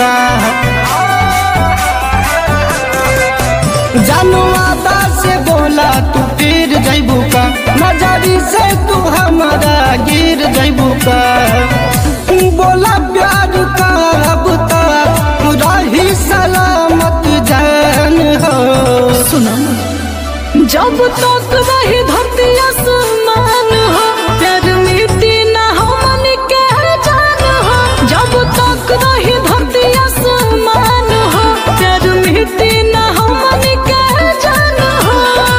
का जानवादा से बोला तू फिर जैबू का नजरी से तू हमारा गिर जैबू का बोला प्यार का अब तक रही सलामत जान हो। सुनो जब तक वही धरती आसमान हो प्यार मिट्टी ना हो मन के जान हो। जब तक वही धरती आसमान हो प्यार मिट्टी ना हो मन के जान हो।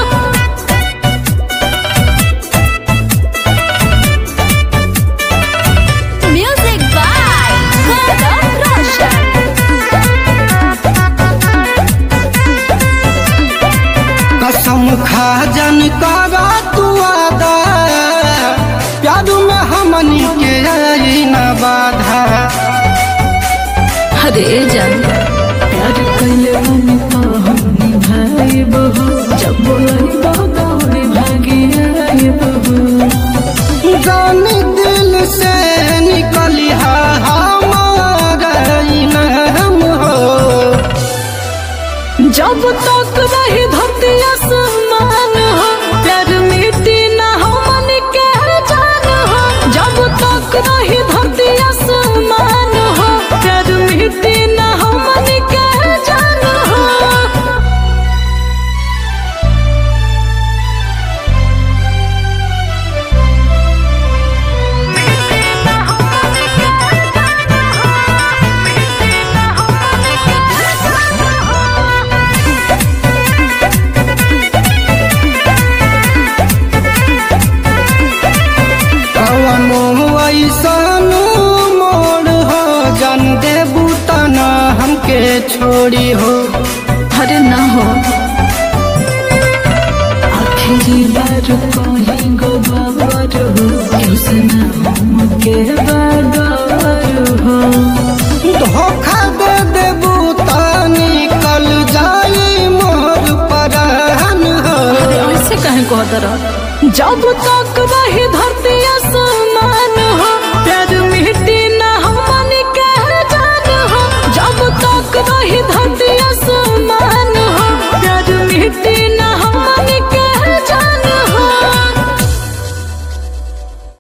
Music by Gaurav Roshan. कसम खा जन करा तू आदा प्यार में हमनी के आई न बाधा। हरे जान प्यार कैले मन तो हम निभाई बहू जब बोलाई दौड़े भागी आई बहू। जानी दिल से निकली हमारा नाम हो। जब तक रही धरती आसमान हो प्यार मिट्टी ना हो मन के जान हो। जब तक रही धरती आसमान हो प्यार मिट्टी ना हो मन के जान हो। ऐसन मोड़ हो जान देबू तना हमके छोड़ी हो। हरे ना हो आखिरी बार कहीं गो बाबर हो कैसे ना हम के बाबर हो। धोखा दे देबू तानी कल जाई मोर परान हो। ऐसे कहे को तरह जब तक वही धरती आसमान हो प्यार मिट्टी ना हो मन के जान हो। जब तक वही धरती आसमान हो प्यार मिट्टी